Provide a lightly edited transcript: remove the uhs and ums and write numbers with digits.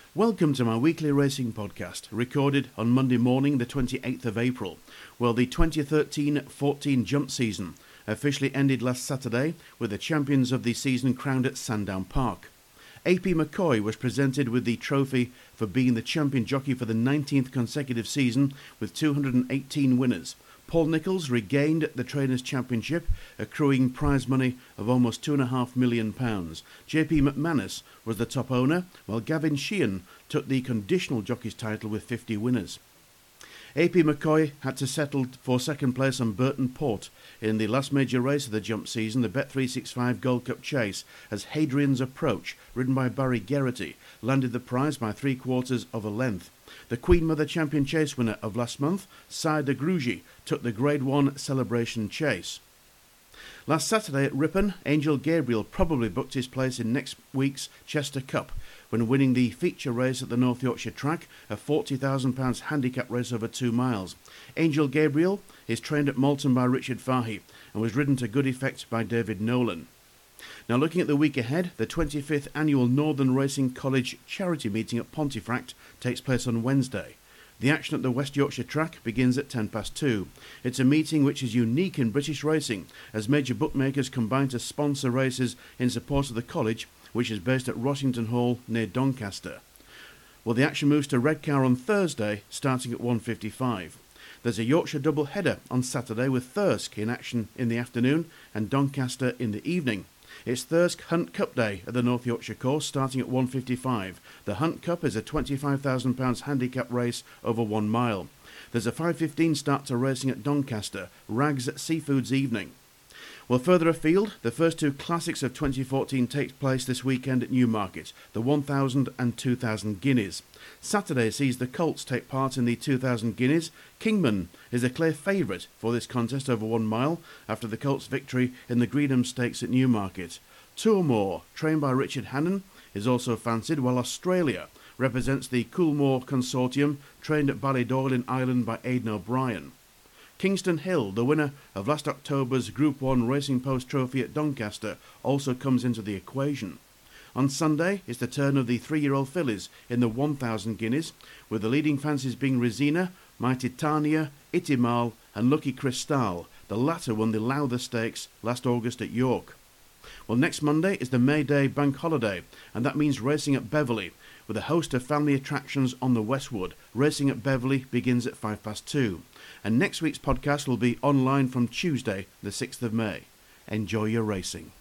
Welcome to my weekly racing podcast, recorded on Monday morning the 28th of April. Well, the 2013-14 jump season officially ended last Saturday with the champions of the season crowned at Sandown Park. AP McCoy was presented with the trophy for being the champion jockey for the 19th consecutive season with 218 winners. Paul Nicholls regained the Trainers' Championship, accruing prize money of almost £2.5 million. JP McManus was the top owner, while Gavin Sheehan took the conditional jockey's title with 50 winners. AP McCoy had to settle for second place on Burton Port in the last major race of the jump season, the Bet365 Gold Cup Chase, as Hadrian's Approach, ridden by Barry Geraghty, landed the prize by 3/4 of a length. The Queen Mother Champion Chase winner of last month, Sire de Grugy, took the Grade 1 Celebration Chase. Last Saturday at Ripon, Angel Gabriel probably booked his place in next week's Chester Cup when winning the feature race at the North Yorkshire track, a £40,000 handicap race over 2 miles. Angel Gabriel is trained at Malton by Richard Fahey and was ridden to good effect by David Nolan. Now, looking at the week ahead, the 25th annual Northern Racing College charity meeting at Pontefract takes place on Wednesday. The action at the West Yorkshire track begins at 2:10. It's a meeting which is unique in British racing, as major bookmakers combine to sponsor races in support of the college, which is based at Rossington Hall near Doncaster. Well, the action moves to Redcar on Thursday, starting at 1:55. There's a Yorkshire double header on Saturday with Thirsk in action in the afternoon and Doncaster in the evening. It's Thirsk Hunt Cup Day at the North Yorkshire course, starting at 1:55. The Hunt Cup is a £25,000 handicap race over 1 mile. There's a 5:15 start to racing at Doncaster, Rags Seafoods evening. Well, further afield, the first 2 classics of 2014 takes place this weekend at Newmarket, the 1,000 and 2,000 guineas. Saturday sees the Colts take part in the 2,000 guineas. Kingman is a clear favourite for this contest over 1 mile after the Colts' victory in the Greenham Stakes at Newmarket. Tourmore, trained by Richard Hannon, is also fancied, while Australia represents the Coolmore Consortium, trained at Ballydoyle in Ireland by Aidan O'Brien. Kingston Hill, the winner of last October's Group 1 Racing Post Trophy at Doncaster, also comes into the equation. On Sunday is the turn of the 3-year-old fillies in the 1,000 guineas, with the leading fancies being Resina, My Titania, Itimal and Lucky Cristal. The latter won the Lowther Stakes last August at York. Well, next Monday is the May Day Bank Holiday, and that means racing at Beverley, with a host of family attractions on the Westwood. Racing at Beverley begins at 2:05. And next week's podcast will be online from Tuesday, the 6th of May. Enjoy your racing.